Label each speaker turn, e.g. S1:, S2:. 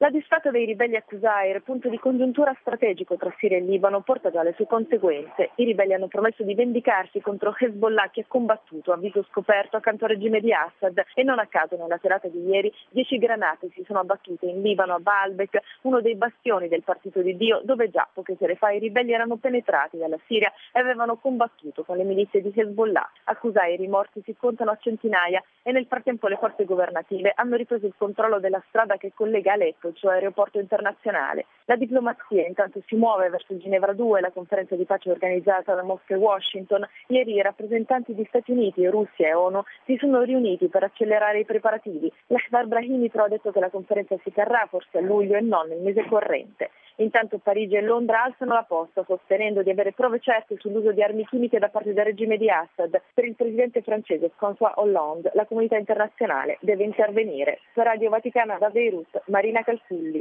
S1: La disfatta dei ribelli a Qusair, punto di congiuntura strategico tra Siria e Libano, porta già le sue conseguenze. I ribelli hanno promesso di vendicarsi contro Hezbollah, che ha combattuto a viso scoperto accanto al regime di Assad, e non a caso nella serata di ieri 10 granate si sono abbattute in Libano, a Baalbek, uno dei bastioni del partito di Dio, dove già poche sere fa i ribelli erano penetrati dalla Siria e avevano combattuto con le milizie di Hezbollah. A Qusair i morti si contano a centinaia e nel frattempo le forze governative hanno ripreso il controllo della strada che collega Aleppo, cioè aeroporto internazionale. La diplomazia intanto si muove verso Ginevra 2, la conferenza di pace organizzata da Mosca e Washington. Ieri i rappresentanti di Stati Uniti, Russia e ONU si sono riuniti per accelerare i preparativi. Lakhdar Brahimi però ha detto che la conferenza si terrà forse a luglio e non nel mese corrente. Intanto Parigi e Londra alzano la posta, sostenendo di avere prove certe sull'uso di armi chimiche da parte del regime di Assad. Per il presidente francese François Hollande la comunità internazionale deve intervenire. Per Radio Vaticana da Beirut, Marina Calfulli.